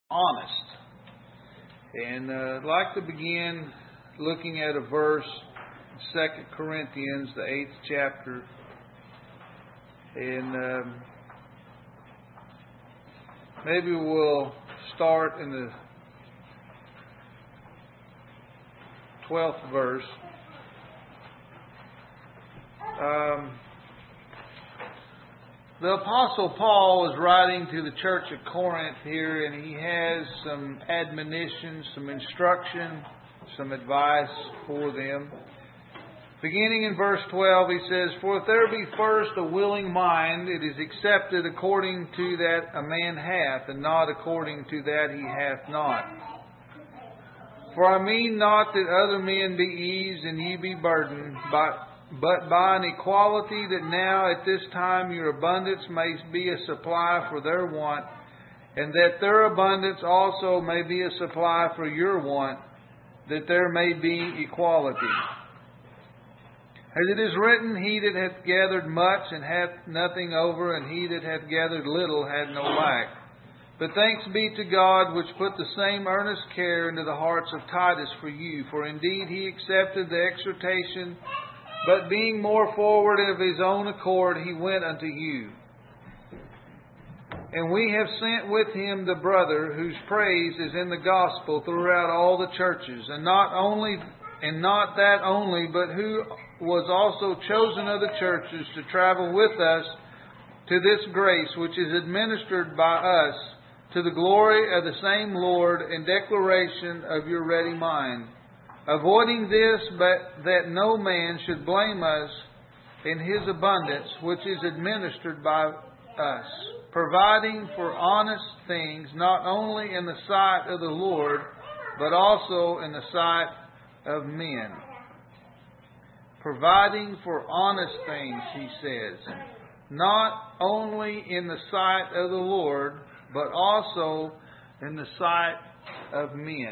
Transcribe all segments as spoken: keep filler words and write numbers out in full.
honest. And uh, I'd like to begin looking at a verse in Second Corinthians, the eighth chapter. And um, maybe we'll start in the twelfth verse. Um, the Apostle Paul was writing to the church of Corinth here, and he has some admonition, some instruction, some advice for them. Beginning in verse twelve, he says, "For if there be first a willing mind, it is accepted according to that a man hath, and not according to that he hath not. For I mean not that other men be eased and ye be burdened, but but by an equality that now at this time your abundance may be a supply for their want, and that their abundance also may be a supply for your want, that there may be equality. As it is written, He that hath gathered much and hath nothing over, and he that hath gathered little had no lack. But thanks be to God, which put the same earnest care into the hearts of Titus for you. For indeed he accepted the exhortation, but being more forward of his own accord, he went unto you. And we have sent with him the brother, whose praise is in the gospel throughout all the churches, and not only and not that only, but who was also chosen of the churches to travel with us to this grace which is administered by us, to the glory of the same Lord and declaration of your ready mind. Avoiding this, but that no man should blame us in his abundance, which is administered by us, providing for honest things, not only in the sight of the Lord, but also in the sight of men." Providing for honest things, he says, not only in the sight of the Lord, but also in the sight of men.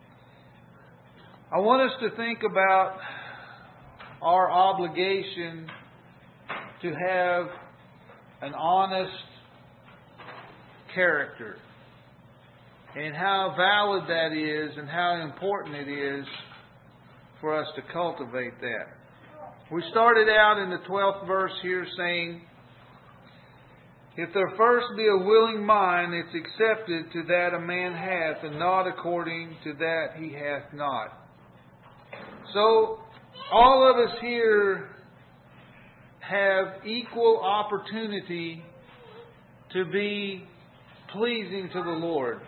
I want us to think about our obligation to have an honest character, and how valid that is and how important it is for us to cultivate that. We started out in the twelfth verse here saying, "If there first be a willing mind, it's accepted to that a man hath, and not according to that he hath not." So, all of us here have equal opportunity to be pleasing to the Lord.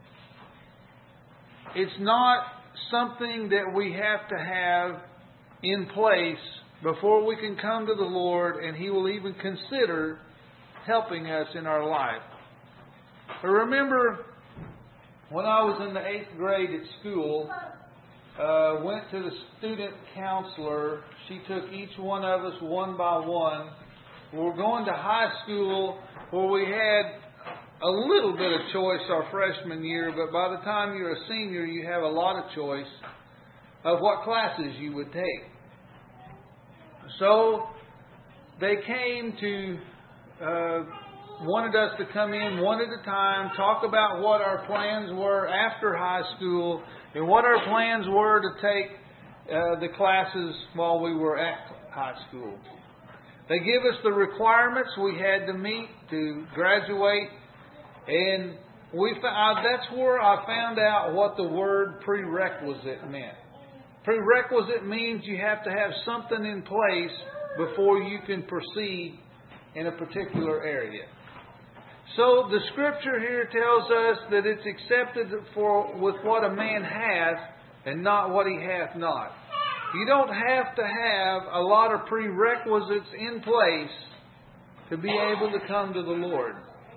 It's not something that we have to have in place before we can come to the Lord and He will even consider helping us in our life. I remember when I was in the eighth grade at school, uh, went to the student counselor. She took each one of us one by one. We were going to high school where we had a little bit of choice our freshman year, but by the time you're a senior, you have a lot of choice of what classes you would take. So they came to, uh, wanted us to come in one at a time, talk about what our plans were after high school, and what our plans were to take uh, the classes while we were at high school. They give us the requirements we had to meet to graduate. And we found, that's where I found out what the word prerequisite meant. Prerequisite means you have to have something in place before you can proceed in a particular area. So the scripture here tells us that it's accepted for with what a man hath and not what he hath not. You don't have to have a lot of prerequisites in place to be able to come to the Lord.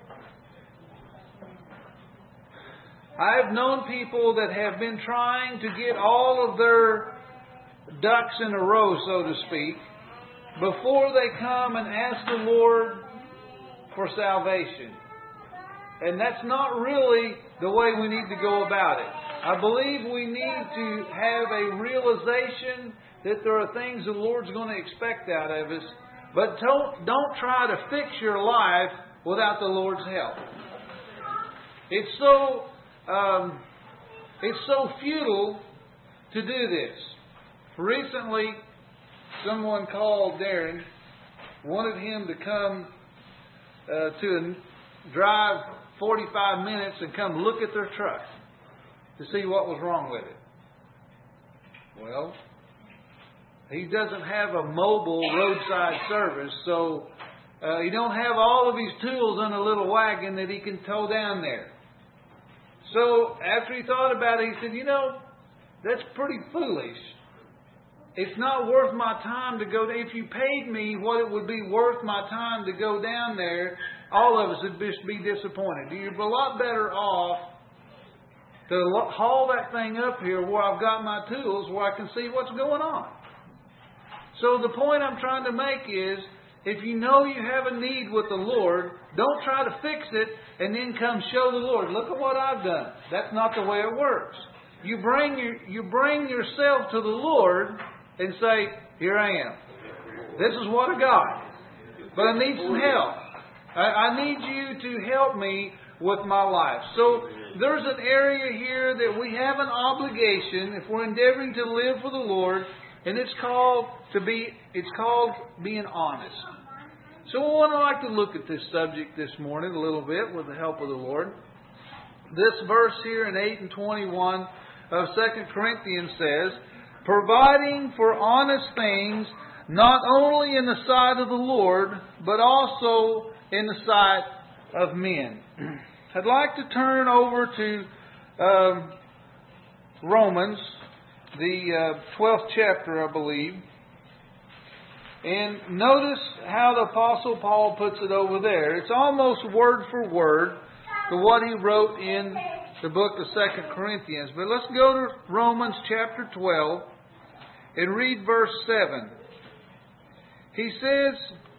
I've known people that have been trying to get all of their ducks in a row, so to speak, before they come and ask the Lord for salvation. And that's not really the way we need to go about it. I believe we need to have a realization that there are things the Lord's going to expect out of us, but don't, don't try to fix your life without the Lord's help. It's so um, it's so futile to do this. Recently, someone called Darren, wanted him to come uh, to a, drive forty-five minutes and come look at their truck to see what was wrong with it. Well, he doesn't have a mobile roadside service, so uh, he don't have all of his tools in a little wagon that he can tow down there. So after he thought about it, he said, you know, that's pretty foolish. It's not worth my time to go. If you paid me what it would be worth my time to go down there, all of us would just be disappointed. You're a lot better off to haul that thing up here where I've got my tools, where I can see what's going on. So the point I'm trying to make is, if you know you have a need with the Lord, don't try to fix it and then come show the Lord, look at what I've done. That's not the way it works. You bring your, you bring yourself to the Lord and say, here I am. This is what I got. But I need some help. I, I need you to help me with my life. So there's an area here that we have an obligation if we're endeavoring to live for the Lord, and it's called to be it's called being honest. So I want to like to look at this subject this morning a little bit with the help of the Lord. This verse here in eight and twenty-one of Second Corinthians says, providing for honest things, not only in the sight of the Lord, but also in the sight of men. I'd like to turn over to um, Romans, the uh, twelfth chapter, I believe. And notice how the Apostle Paul puts it over there. It's almost word for word to what he wrote in the book of Second Corinthians. But let's go to Romans chapter twelve and read verse seven. He says,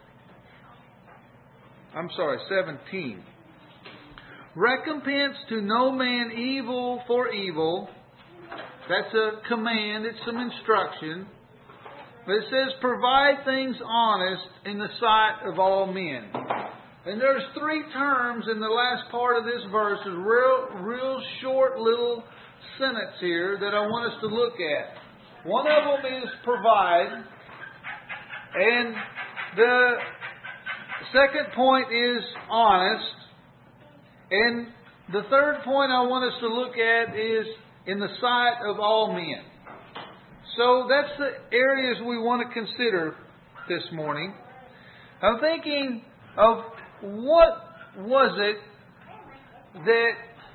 I'm sorry, seventeen. Recompense to no man evil for evil. That's a command. It's some instruction. But it says, provide things honest in the sight of all men. And there's three terms in the last part of this verse. There's a real, real short little sentence here that I want us to look at. One of them is provide. And the second point is honest. And the third point I want us to look at is in the sight of all men. So that's the areas we want to consider this morning. I'm thinking of what was it that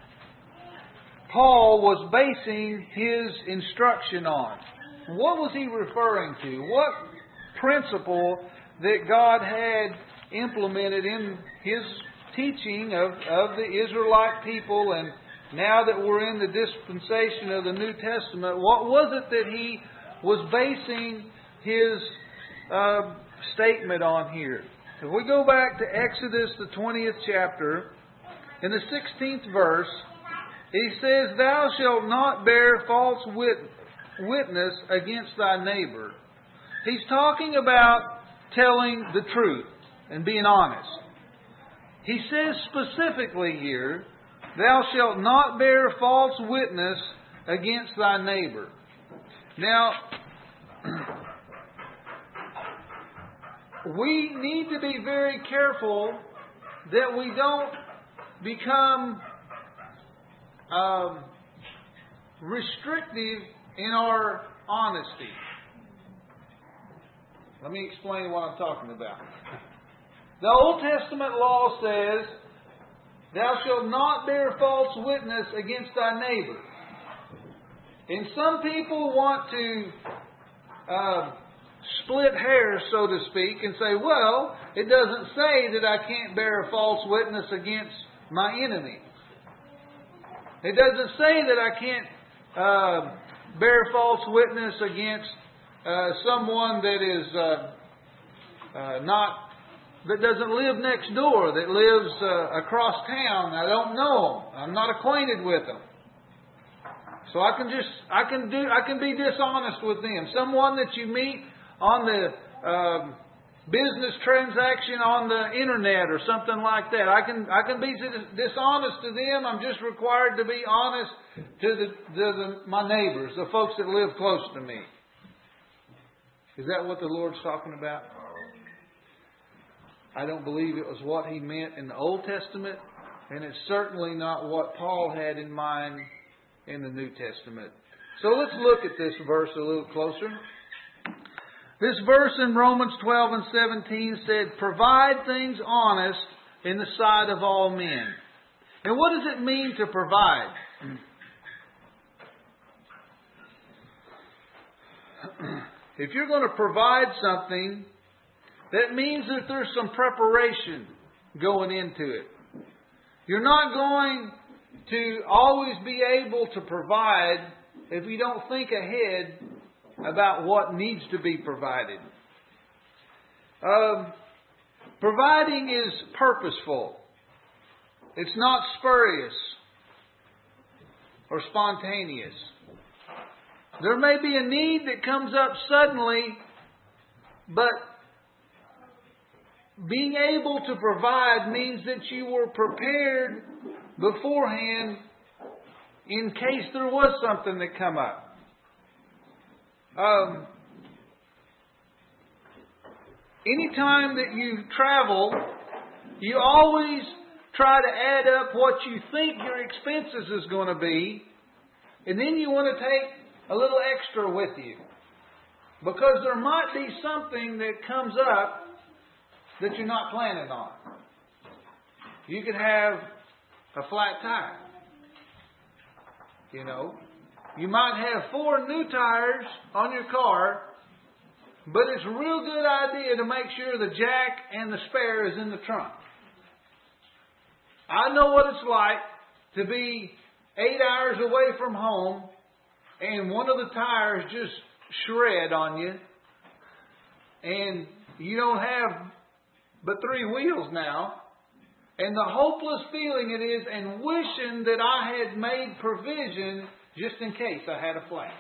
Paul was basing his instruction on? What was he referring to? What principle that God had implemented in his teaching of, of the Israelite people, and now that we're in the dispensation of the New Testament, what was it that he was basing his uh, statement on here? If we go back to Exodus, the twentieth chapter, in the sixteenth verse, he says, thou shalt not bear false wit- witness against thy neighbor. He's talking about telling the truth and being honest. He says specifically here, thou shalt not bear false witness against thy neighbor. Now, we need to be very careful that we don't become um, restrictive in our honesty. Let me explain what I'm talking about. The Old Testament law says, thou shalt not bear false witness against thy neighbor. And some people want to uh, split hairs, so to speak, and say, well, it doesn't say that I can't bear false witness against my enemy. It doesn't say that I can't uh, bear false witness against uh, someone that is uh, uh, not that doesn't live next door, that lives uh, across town. I don't know them. I'm not acquainted with them. So I can just, I can do, I can be dishonest with them. Someone that you meet on the um, business transaction on the internet or something like that. I can I can be dishonest to them. I'm just required to be honest to the, to the my neighbors, the folks that live close to me. Is that what the Lord's talking about? I don't believe it was what He meant in the Old Testament, and it's certainly not what Paul had in mind in the New Testament. So let's look at this verse a little closer. This verse in Romans twelve and seventeen said, "Provide things honest in the sight of all men." And what does it mean to provide? If you're going to provide something, that means that there's some preparation going into it. You're not going to always be able to provide if you don't think ahead about what needs to be provided. Um, providing is purposeful. It's not spurious or spontaneous. There may be a need that comes up suddenly, but being able to provide means that you were prepared beforehand in case there was something that come up. Um, anytime that you travel, you always try to add up what you think your expenses is going to be, and then you want to take a little extra with you. Because there might be something that comes up that you're not planning on. You could have a flat tire. You know, you might have four new tires on your car, but it's a real good idea to make sure the jack and the spare is in the trunk. I know what it's like to be eight hours away from home and one of the tires just shred on you, and you don't have but three wheels now, and the hopeless feeling it is, and wishing that I had made provision just in case I had a flat.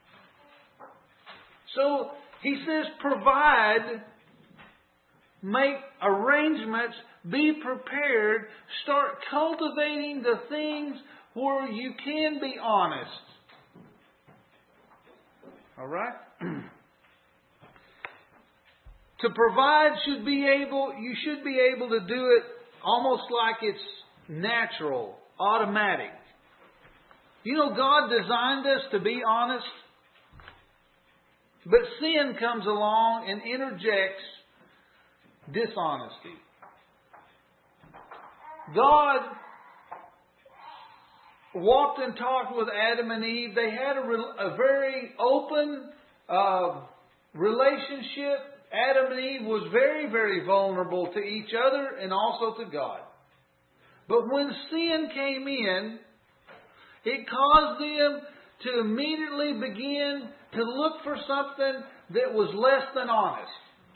So he says, provide, make arrangements, be prepared, start cultivating the things where you can be honest. All right? To provide should be able, you should be able to do it almost like it's natural, automatic. You know, God designed us to be honest, but sin comes along and interjects dishonesty. God walked and talked with Adam and Eve. They had a, a very open uh, relationship. Adam and Eve was very, very vulnerable to each other and also to God. But when sin came in, it caused them to immediately begin to look for something that was less than honest.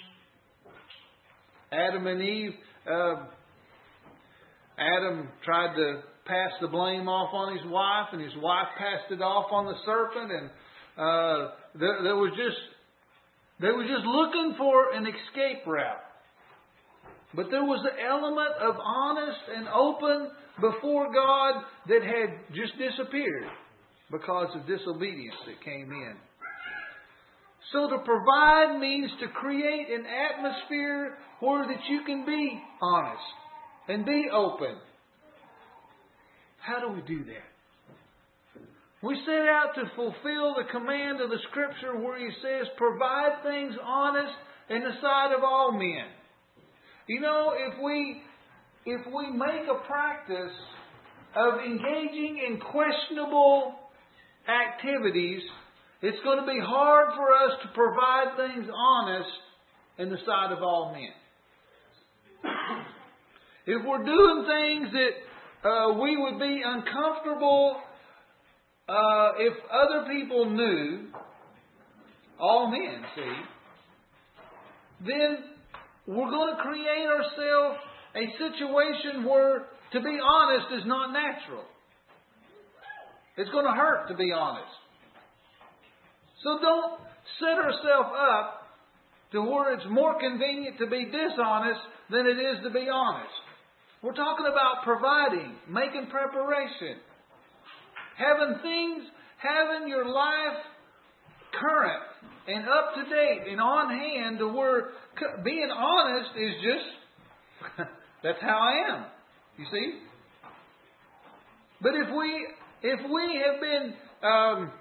Adam and Eve, uh, Adam tried to pass the blame off on his wife, and his wife passed it off on the serpent, and uh, there, there was just they were just looking for an escape route. But there was an element of honest and open before God that had just disappeared because of disobedience that came in. So to provide means to create an atmosphere where that you can be honest and be open. How do we do that? We set out to fulfill the command of the Scripture where He says, provide things honest in the sight of all men. You know, if we if we make a practice of engaging in questionable activities, it's going to be hard for us to provide things honest in the sight of all men. If we're doing things that uh, we would be uncomfortable uh, if other people knew, all men, see, then we're going to create ourselves a situation where, to be honest, is not natural. It's going to hurt to be honest. So don't set ourselves up to where it's more convenient to be dishonest than it is to be honest. We're talking about providing, making preparation, having things, having your life current and up to date and on hand to where being honest is just, that's how I am. You see? But if we, if we have been, um,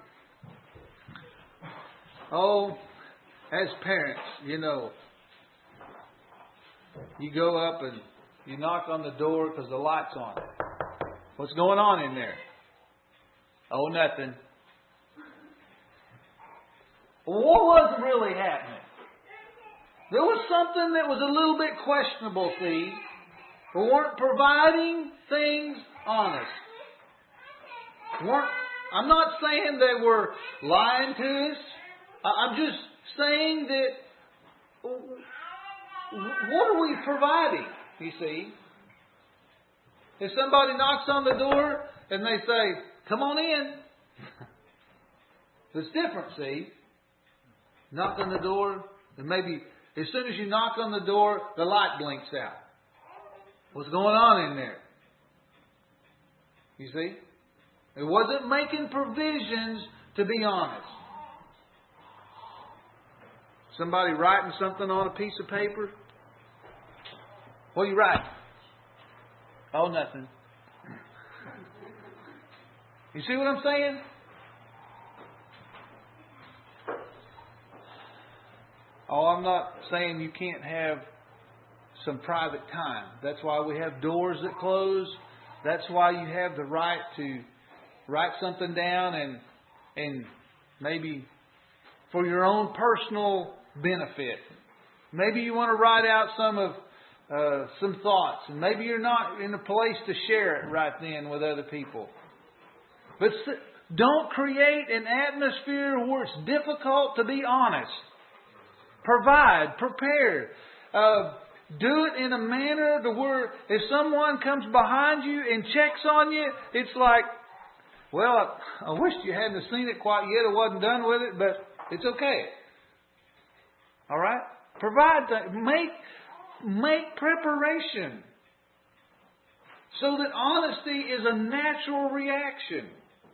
oh, as parents, you know, you go up and you knock on the door because the light's on. What's going on in there? Oh, nothing. What was really happening? There was something that was a little bit questionable, see. We weren't providing things honest. Weren't, I'm not saying they were lying to us. I'm just saying that what are we providing, you see? If somebody knocks on the door and they say, come on in. It's different, see. Knock on the door and maybe as soon as you knock on the door, the light blinks out. What's going on in there? You see? It wasn't making provisions to be honest. Somebody writing something on a piece of paper. What are you writing? Oh, nothing. You see what I'm saying? Oh, I'm not saying you can't have some private time. That's why we have doors that close. That's why you have the right to write something down and and maybe for your own personal benefit. Maybe you want to write out some of uh, some thoughts, and maybe you're not in a place to share it right then with other people. But don't create an atmosphere where it's difficult to be honest. Provide, prepare. Uh, do it in a manner to where if someone comes behind you and checks on you, it's like, well, I, I wish you hadn't seen it quite yet. I wasn't done with it, but it's okay. All right? Provide, that. make, make preparation so that honesty is a natural reaction.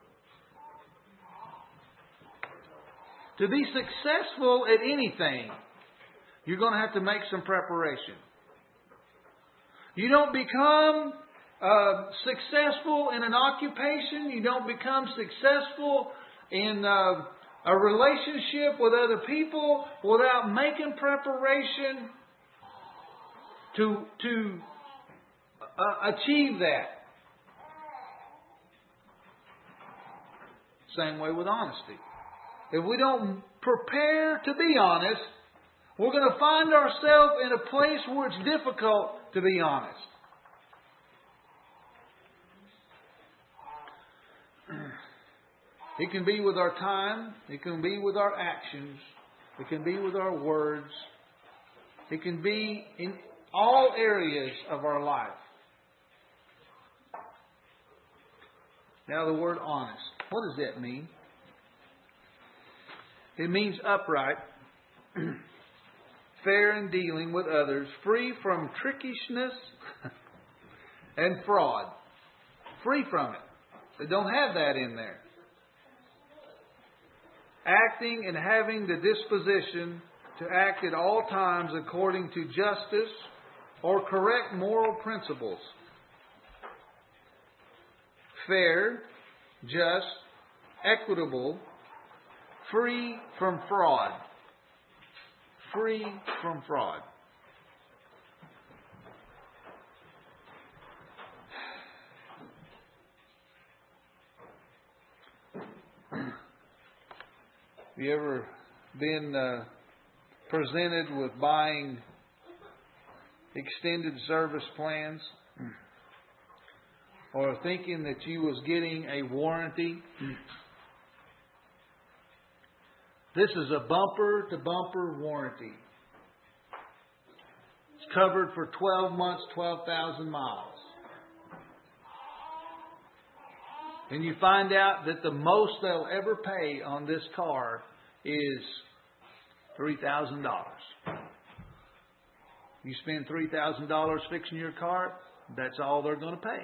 To be successful at anything, you're going to have to make some preparation. You don't become uh, successful in an occupation. You don't become successful in uh, a relationship with other people without making preparation to, to uh, achieve that. Same way with honesty. If we don't prepare to be honest, we're going to find ourselves in a place where it's difficult to be honest. It can be with our time. It can be with our actions. It can be with our words. It can be in all areas of our life. Now the word honest. What does that mean? It means upright, fair in dealing with others, free from trickishness and fraud. Free from it. They don't have that in there. Acting and having the disposition to act at all times according to justice or correct moral principles. Fair, just, equitable, free from fraud. Free from fraud. Have you ever been uh, presented with buying extended service plans? Or thinking that you was getting a warranty? This is a bumper-to-bumper warranty. It's covered for twelve months, twelve thousand miles. And you find out that the most they'll ever pay on this car is three thousand dollars. You spend three thousand dollars fixing your car, that's all they're going to pay.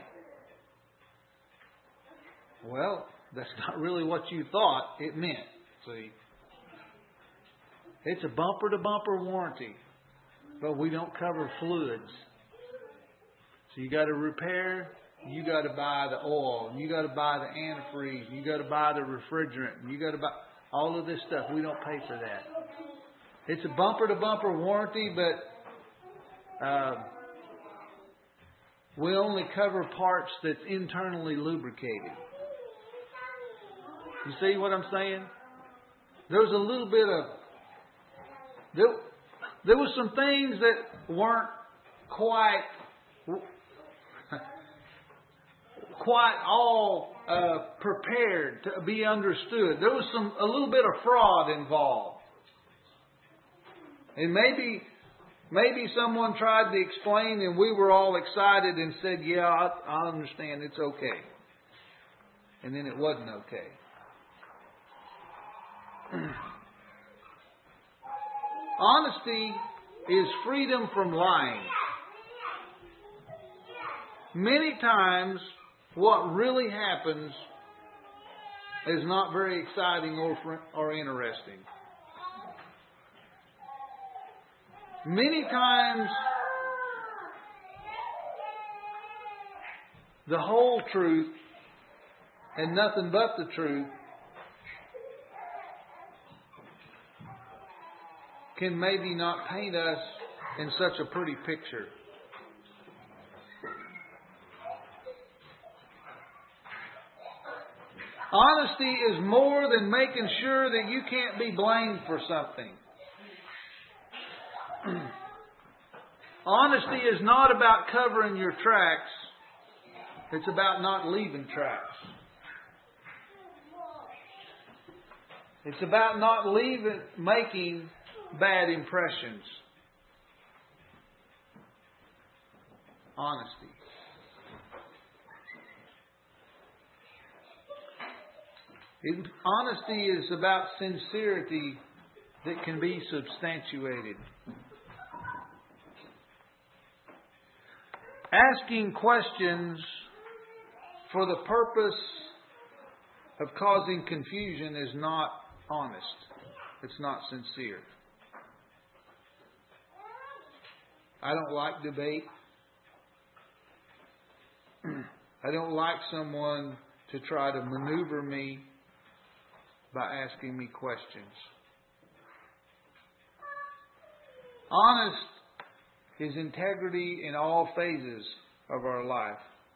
Well, that's not really what you thought it meant. See, it's a bumper-to-bumper warranty, but we don't cover fluids. So you got to repair, you got to buy the oil, you got to buy the antifreeze, you got to buy the refrigerant, you got to buy all of this stuff. We don't pay for that. It's a bumper-to-bumper warranty, but uh, we only cover parts that's internally lubricated. You see what I'm saying? There's a little bit of there, there was some things that weren't quite quite all uh, prepared to be understood. There was some a little bit of fraud involved, and maybe maybe someone tried to explain, and we were all excited and said, "Yeah, I, I understand. It's okay," and then it wasn't okay. Honesty is freedom from lying. Many times, what really happens is not very exciting or, or interesting. Many times, the whole truth and nothing but the truth can maybe not paint us in such a pretty picture. Honesty is more than making sure that you can't be blamed for something. Honesty is not about covering your tracks. It's about not leaving tracks. It's about not leaving, making bad impressions. Honesty. It, honesty is about sincerity that can be substantiated. Asking questions for the purpose of causing confusion is not honest. It's not sincere. I don't like debate. I don't like someone to try to maneuver me by asking me questions. Honest is integrity in all phases of our life.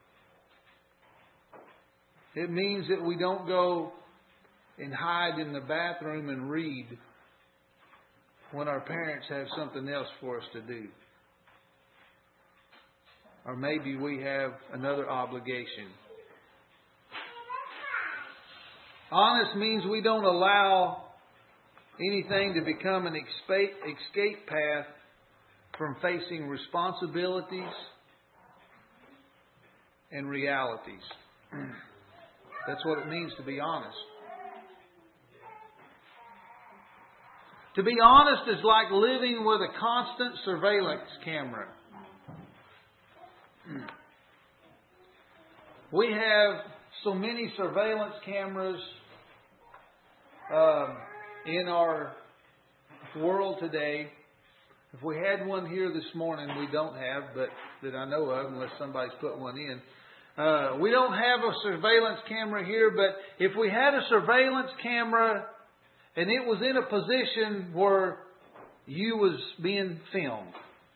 It means that we don't go and hide in the bathroom and read when our parents have something else for us to do. Or maybe we have another obligation. Honest means we don't allow anything to become an escape path from facing responsibilities and realities. That's what it means to be honest. To be honest is like living with a constant surveillance camera. We have so many surveillance cameras uh, in our world today. If we had one here this morning, we don't have, but that I know of, unless somebody's put one in. Uh, we don't have a surveillance camera here, but if we had a surveillance camera and it was in a position where you was being filmed,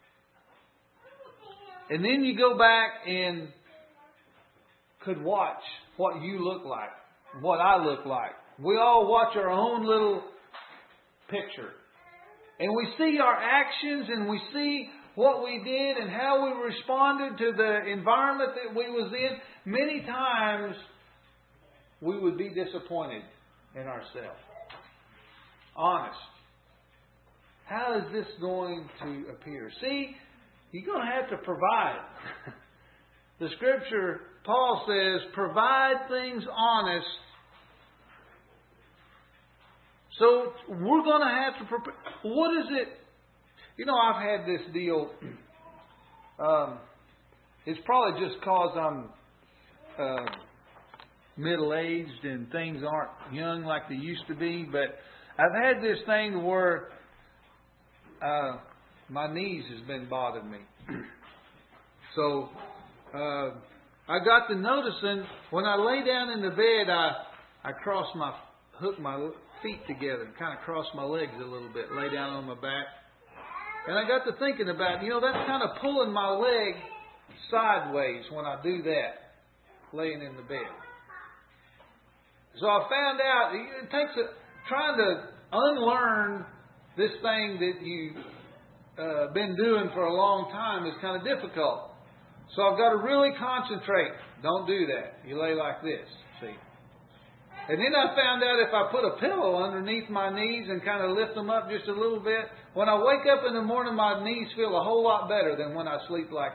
and then you go back and could watch what you look like, what I look like. We all watch our own little picture. And we see our actions and we see what we did and how we responded to the environment that we was in. Many times we would be disappointed in ourselves. Honest. How is this going to appear? See, you're going to have to provide. The Scripture, Paul says, provide things honest So we're going to have to prepare. What is it? You know, I've had this deal. Um, it's probably just because I'm uh, middle-aged and things aren't young like they used to be. But I've had this thing where uh, my knees has been bothering me. So uh, I got to noticing when I lay down in the bed, I I cross my hook my feet together and kind of cross my legs a little bit, lay down on my back. And I got to thinking about, you know, that's kind of pulling my leg sideways when I do that, laying in the bed. So I found out it takes a, trying to unlearn this thing that you've uh, been doing for a long time is kind of difficult. So I've got to really concentrate. Don't do that. You lay like this, see. And then I found out if I put a pillow underneath my knees and kind of lift them up just a little bit, when I wake up in the morning, my knees feel a whole lot better than when I sleep like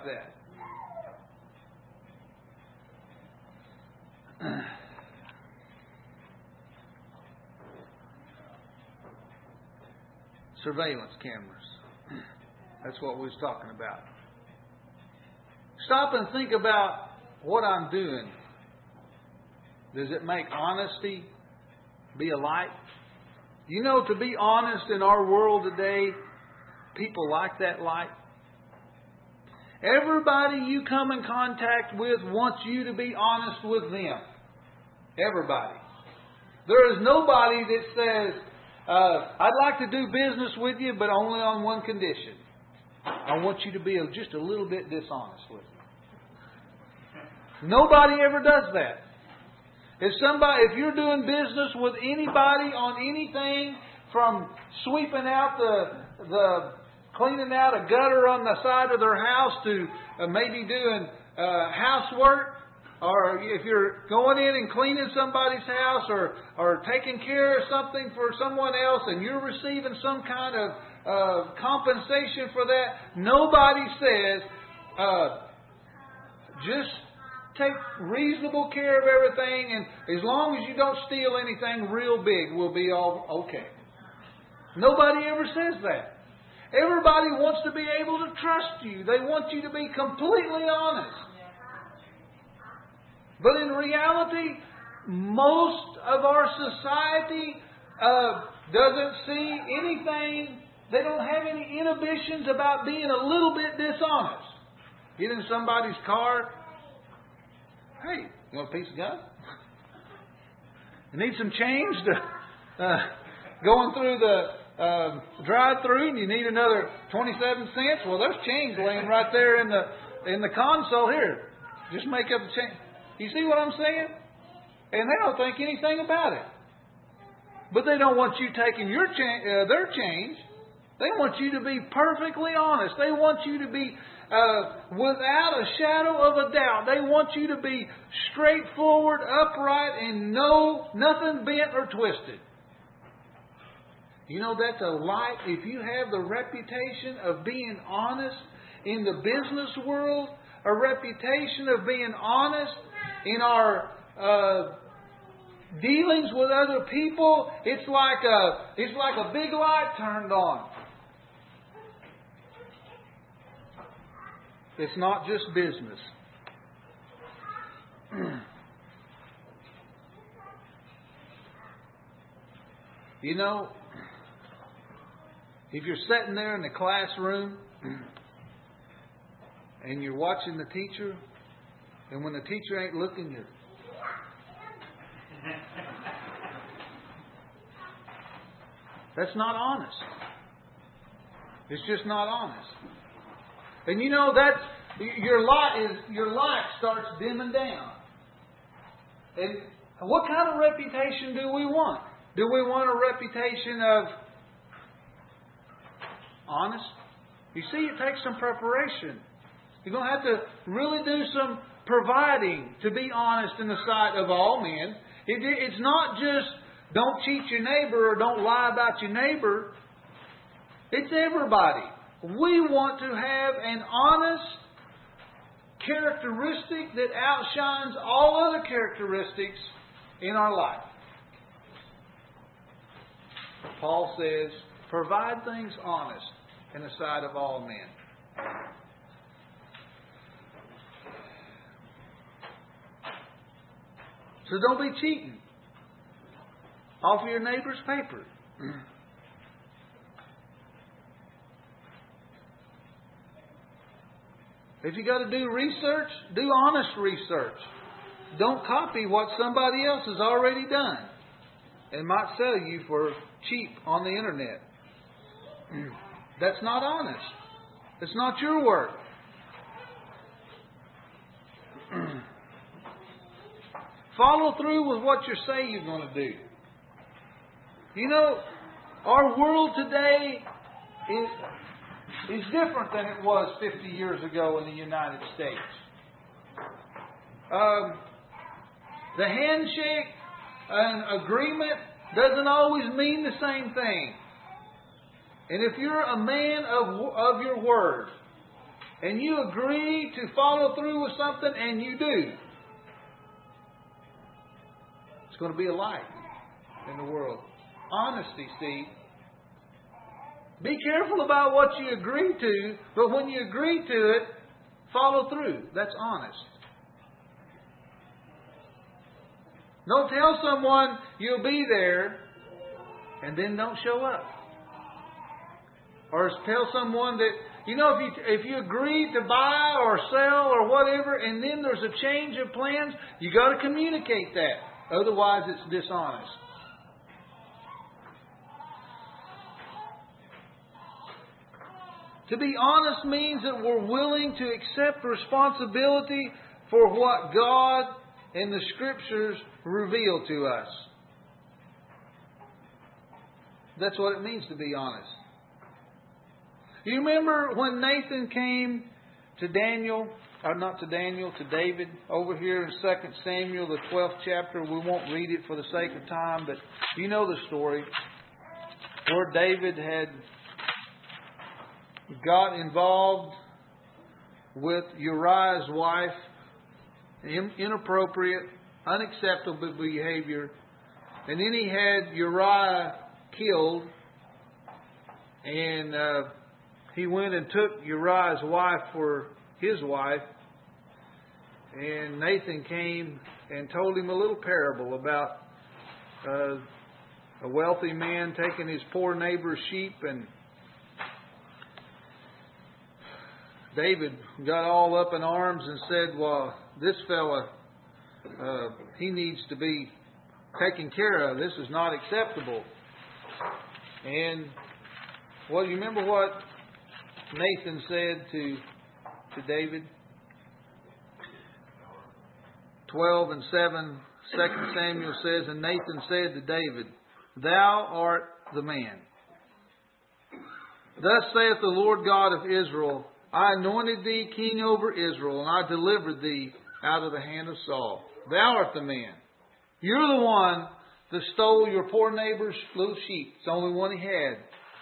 that. Surveillance cameras. That's what we was talking about. Stop and think about what I'm doing. Does it make honesty be a light? You know, to be honest in our world today, people like that light. Everybody you come in contact with wants you to be honest with them. Everybody. There is nobody that says, uh, I'd like to do business with you, but only on one condition. I want you to be just a little bit dishonest with me. Nobody ever does that. If somebody, if you're doing business with anybody on anything, from sweeping out the the cleaning out a gutter on the side of their house to uh, maybe doing uh, housework, or if you're going in and cleaning somebody's house, or or taking care of something for someone else, and you're receiving some kind of uh, compensation for that, nobody says uh, just take reasonable care of everything, and as long as you don't steal anything real big, we'll be all okay. Nobody ever says that. Everybody wants to be able to trust you. They want you to be completely honest. But in reality, most of our society uh, doesn't see anything. They don't have any inhibitions about being a little bit dishonest. Get in somebody's car. Hey, you want a piece of gum? You need some change to uh, going through the uh, drive-through, and you need another twenty-seven cents. Well, there's change laying right there in the in the console. Here, just make up the change. You see what I'm saying? And they don't think anything about it. But they don't want you taking your cha- uh, their change. They want you to be perfectly honest. They want you to be Uh, without a shadow of a doubt. They want you to be straightforward, upright, and no nothing bent or twisted. You know, that's a light. If you have the reputation of being honest in the business world, a reputation of being honest in our uh, dealings with other people, it's like a it's like a big light turned on. It's not just business. You know, if you're sitting there in the classroom and you're watching the teacher, and when the teacher ain't looking, you're that's not honest. It's just not honest. And you know, that's your light is your light starts dimming down. And what kind of reputation do we want? Do we want a reputation of honest? You see, it takes some preparation. You're going to have to really do some providing to be honest in the sight of all men. It, it's not just don't cheat your neighbor or don't lie about your neighbor. It's everybody. We want to have an honest characteristic that outshines all other characteristics in our life. Paul says, provide things honest in the sight of all men. So don't be cheating off of your neighbor's paper. If you got to do research, do honest research. Don't copy what somebody else has already done and might sell you for cheap on the internet. That's not honest. It's not your work. Follow through with what you say you're going to do. You know, our world today is, is different than it was fifty years ago in the United States. Um, the handshake and agreement doesn't always mean the same thing. And if you're a man of, of your word, and you agree to follow through with something, and you do, it's going to be a light in the world. Honesty, see. Be careful about what you agree to, but when you agree to it, follow through. That's honest. Don't tell someone you'll be there and then don't show up. Or tell someone that, you know, if you if you agree to buy or sell or whatever, and then there's a change of plans, you got to communicate that. Otherwise, it's dishonest. To be honest means that we're willing to accept responsibility for what God and the Scriptures reveal to us. That's what it means to be honest. You remember when Nathan came to Daniel, or not to Daniel, to David, over here in Second Samuel, the twelfth chapter. We won't read it for the sake of time, but you know the story. Where David had got involved with Uriah's wife, inappropriate, unacceptable behavior, and then he had Uriah killed, and uh, he went and took Uriah's wife for his wife, and Nathan came and told him a little parable about uh, a wealthy man taking his poor neighbor's sheep, and David got all up in arms and said, well, this fella, uh, he needs to be taken care of. This is not acceptable. And, well, you remember what Nathan said to, to David? twelve and seven, Second Samuel says, and Nathan said to David, thou art the man. Thus saith the Lord God of Israel, I anointed thee king over Israel, and I delivered thee out of the hand of Saul. Thou art the man. You're the one that stole your poor neighbor's little sheep. It's the only one he had.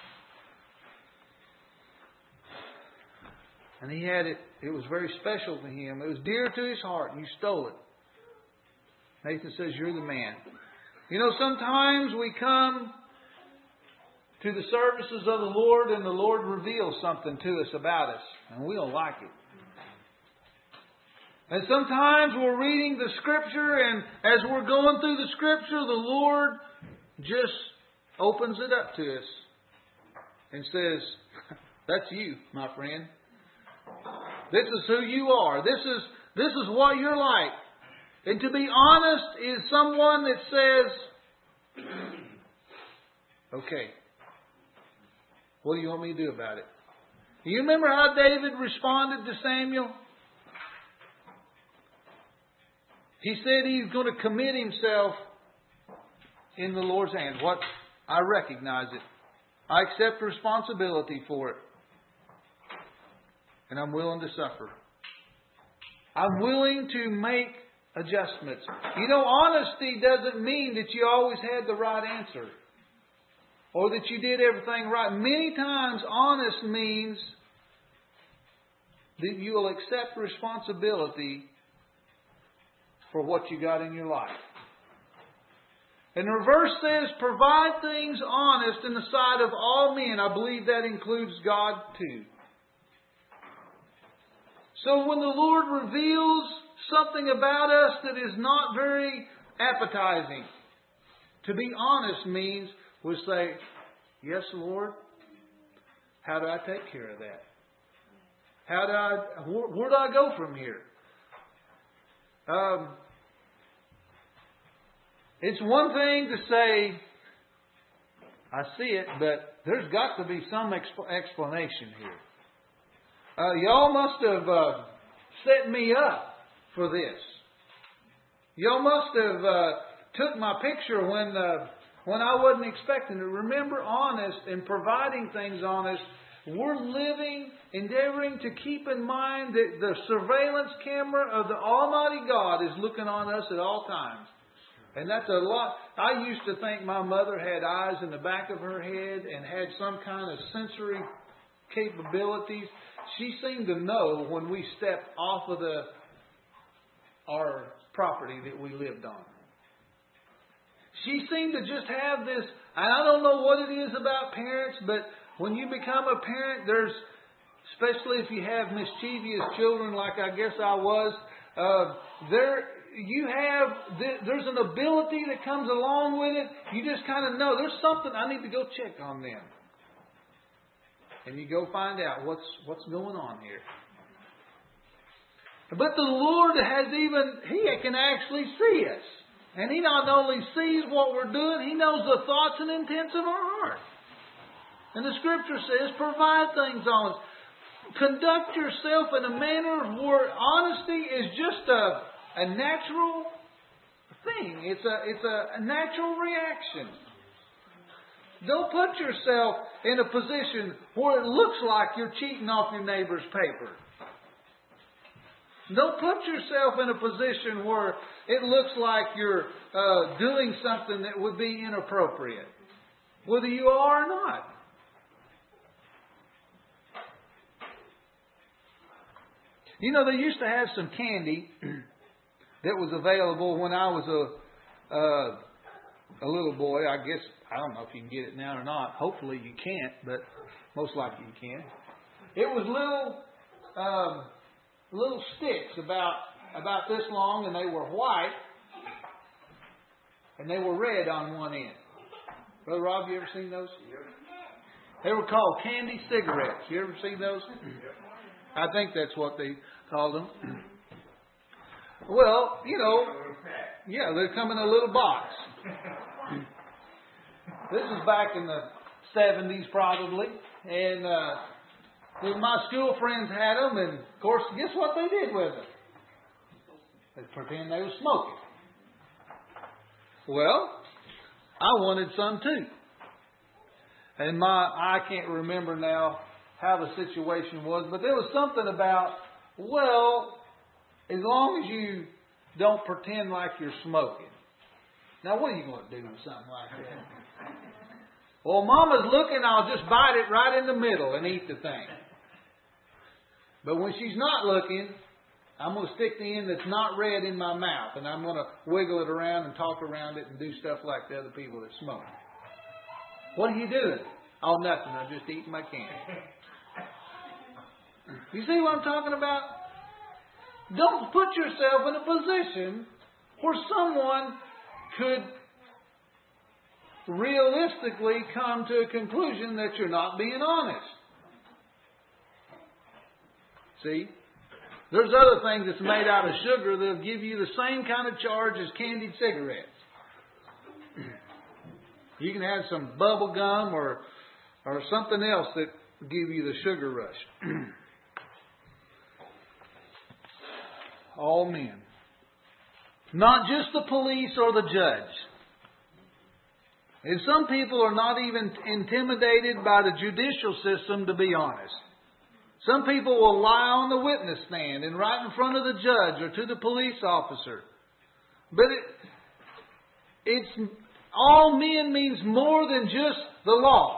And he had it, it was very special to him. It was dear to his heart, and you stole it. Nathan says, you're the man. You know, sometimes we come to the services of the Lord, and the Lord reveals something to us about us, and we don't like it. And sometimes we're reading the Scripture, and as we're going through the Scripture, the Lord just opens it up to us and says, that's you, my friend. This is who you are. This is, this is what you're like. And to be honest is someone that says, okay, what do you want me to do about it? You remember how David responded to Samuel? He said he's going to commit himself in the Lord's hands. What? I recognize it. I accept responsibility for it. And I'm willing to suffer. I'm willing to make adjustments. You know, honesty doesn't mean that you always had the right answer, or that you did everything right. Many times, honest means that you will accept responsibility for what you got in your life. And the verse says, provide things honest in the sight of all men. I believe that includes God too. So when the Lord reveals something about us that is not very appetizing, to be honest means we say, yes, Lord, how do I take care of that? How do I, where, where do I go from here? Um, it's one thing to say, I see it, but there's got to be some exp- explanation here. Uh, y'all must have uh, set me up for this. Y'all must have uh, took my picture when uh, when I wasn't expecting it. Remember, honest and providing things honest. We're living, endeavoring to keep in mind that the surveillance camera of the Almighty God is looking on us at all times. And that's a lot. I used to think my mother had eyes in the back of her head and had some kind of sensory capabilities. She seemed to know when we stepped off of the our property that we lived on. She seemed to just have this, and I don't know what it is about parents, but when you become a parent, there's, especially if you have mischievous children like I guess I was, uh, there you have, there's an ability that comes along with it. You just kind of know there's something, I need to go check on them. And you go find out what's what's going on here. But the Lord has even, He can actually see us. And He not only sees what we're doing, He knows the thoughts and intents of our heart. And the Scripture says, provide things honest. Conduct yourself in a manner where honesty is just a, a natural thing. It's a, it's a, a natural reaction. Don't put yourself in a position where it looks like you're cheating off your neighbor's paper. Don't put yourself in a position where it looks like you're uh, doing something that would be inappropriate, whether you are or not. You know, they used to have some candy that was available when I was a uh, a little boy. I guess, I don't know if you can get it now or not. Hopefully you can't, but most likely you can. It was little um, little sticks about about this long, and they were white, and they were red on one end. Brother Rob, you ever seen those? They were called candy cigarettes. You ever seen those? I think that's what they called them. Well, you know, yeah, they come in a little box. This is back in the seventies probably. And uh, my school friends had them. And, of course, guess what they did with them? They pretend they were smoking. Well, I wanted some too. And my I can't remember now how the situation was, but there was something about, well, as long as you don't pretend like you're smoking. Now, what are you going to do with something like that? Well, Mama's looking, I'll just bite it right in the middle and eat the thing. But when she's not looking, I'm going to stick the end that's not red in my mouth, and I'm going to wiggle it around and talk around it and do stuff like the other people that smoke. What are you doing? Oh, nothing. I'm just eating my candy. You see what I'm talking about? Don't put yourself in a position where someone could realistically come to a conclusion that you're not being honest. See? There's other things that's made out of sugar that'll give you the same kind of charge as candied cigarettes. You can have some bubble gum or or something else that will give you the sugar rush. All men. Not just the police or the judge. And some people are not even intimidated by the judicial system, to be honest. Some people will lie on the witness stand and right in front of the judge or to the police officer. But it, it's all men means more than just the law.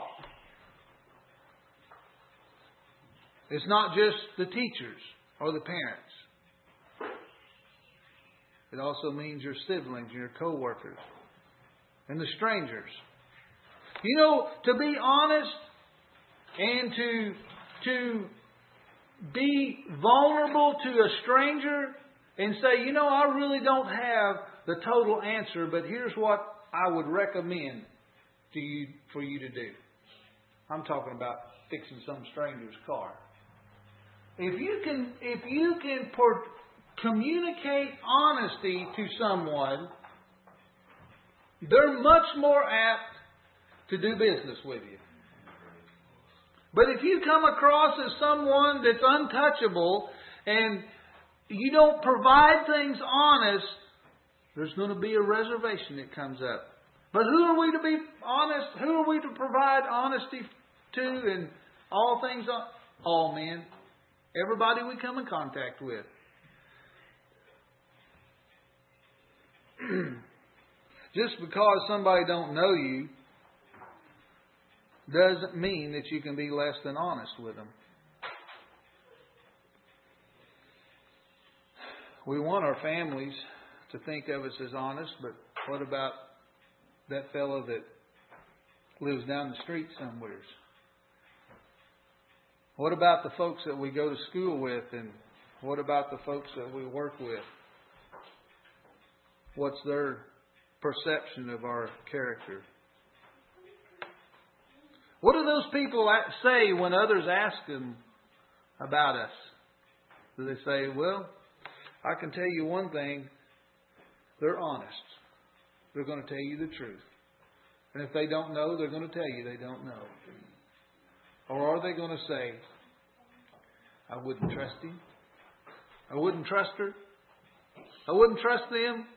It's not just the teachers or the parents. It also means your siblings, your co-workers. and the strangers. You know, to be honest and to, to be vulnerable to a stranger and say, you know, I really don't have the total answer, but here's what I would recommend to you for you to do. I'm talking about fixing some stranger's car. If you can, if you can por- communicate honesty to someone, they're much more apt to do business with you. But if you come across as someone that's untouchable and you don't provide things honest, there's going to be a reservation that comes up. But who are we to be honest? Who are we to provide honesty to and all things? All men. Everybody we come in contact with. Just because somebody don't know you doesn't mean that you can be less than honest with them. We want our families to think of us as honest, but what about that fellow that lives down the street somewhere? What about the folks that we go to school with, and what about the folks that we work with? What's their perception of our character? What do those people say when others ask them about us? Do they say, well, I can tell you one thing, they're honest. They're going to tell you the truth. And if they don't know, they're going to tell you they don't know. Or are they going to say, I wouldn't trust him. I wouldn't trust her. I wouldn't trust them.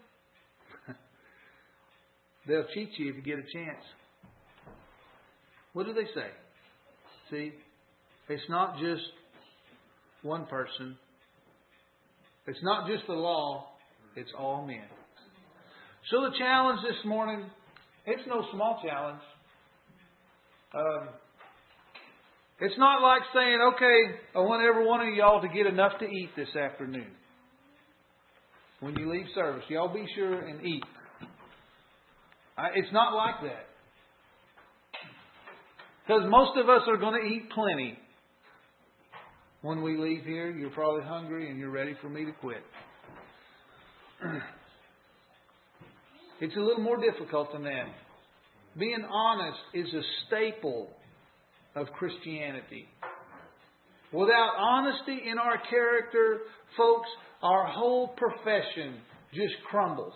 They'll cheat you if you get a chance. What do they say? See, it's not just one person. It's not just the law. It's all men. So the challenge this morning, it's no small challenge. Um, it's not like saying, okay, I want every one of y'all to get enough to eat this afternoon. When you leave service, y'all be sure and eat. It's not like that. Because most of us are going to eat plenty. When we leave here, you're probably hungry and you're ready for me to quit. It's a little more difficult than that. Being honest is a staple of Christianity. Without honesty in our character, folks, our whole profession just crumbles.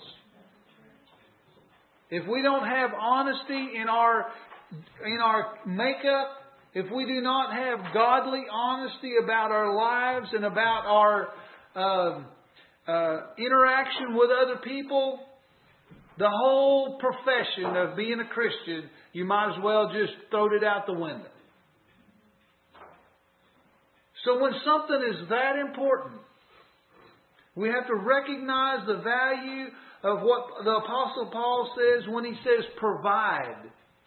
If we don't have honesty in our in our makeup, if we do not have godly honesty about our lives and about our uh, uh, interaction with other people, the whole profession of being a Christian, you might as well just throw it out the window. So when something is that important, we have to recognize the value of what the Apostle Paul says when he says provide.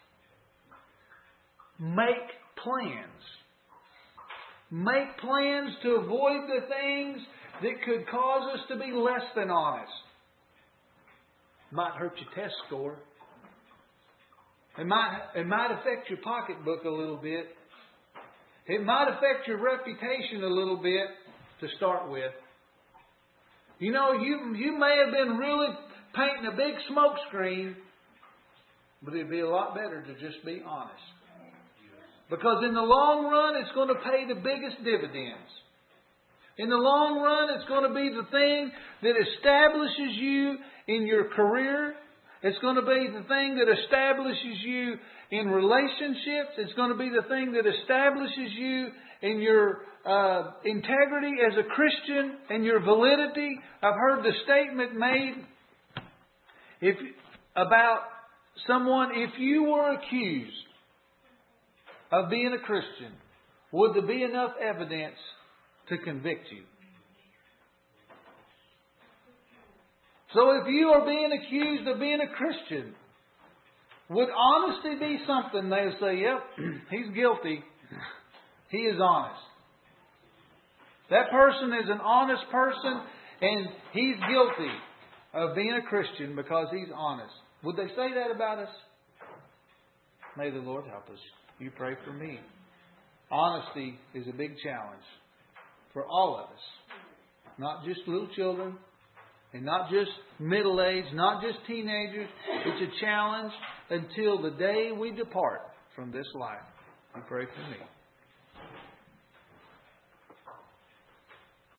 Make plans. Make plans to avoid the things that could cause us to be less than honest. Might hurt your test score. It might, it might affect your pocketbook a little bit. It might affect your reputation a little bit to start with. You know, you, you may have been really painting a big smoke screen, but it'd be a lot better to just be honest. Because in the long run, it's going to pay the biggest dividends. In the long run, it's going to be the thing that establishes you in your career. It's going to be the thing that establishes you in relationships. It's going to be the thing that establishes you in your uh, integrity as a Christian and your validity. I've heard the statement made if about someone, if you were accused of being a Christian, would there be enough evidence to convict you? So if you are being accused of being a Christian, would honesty be something they would say, yep, he's guilty. He is honest. That person is an honest person and he's guilty of being a Christian because he's honest. Would they say that about us? May the Lord help us. You pray for me. Honesty is a big challenge for all of us. Not just little children, and not just middle-aged, not just teenagers. It's a challenge until the day we depart from this life. You pray for me.